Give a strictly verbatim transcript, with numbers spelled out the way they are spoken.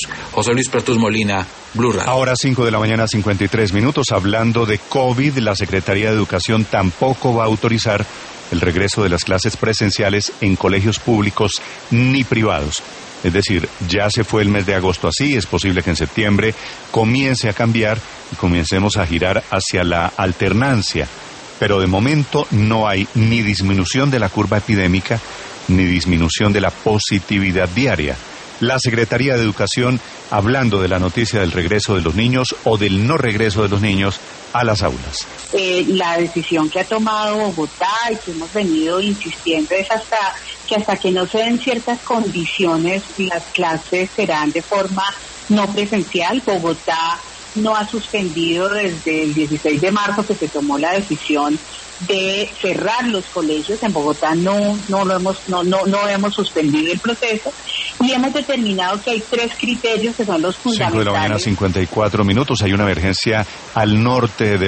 José Luis Pertus Molina, Blue Radio. Ahora cinco de la mañana, cincuenta y tres minutos. Hablando de COVID, la Secretaría de Educación tampoco va a autorizar el regreso de las clases presenciales en colegios públicos ni privados. Es decir, ya se fue el mes de agosto así, es posible que en septiembre comience a cambiar y comencemos a girar hacia la alternancia. Pero de momento no hay ni disminución de la curva epidémica, ni disminución de la positividad diaria. La Secretaría de Educación hablando de la noticia del regreso de los niños o del no regreso de los niños a las aulas. Eh, la decisión que ha tomado Bogotá y que hemos venido insistiendo es hasta que hasta que no se den ciertas condiciones las clases serán de forma no presencial. Bogotá no ha suspendido desde el dieciséis de marzo que se tomó la decisión de cerrar los colegios. En Bogotá no no lo hemos no no no hemos suspendido el proceso y hemos determinado que hay tres criterios que son los fundamentales. cinco de la mañana, cincuenta y cuatro minutos. Hay una emergencia al norte de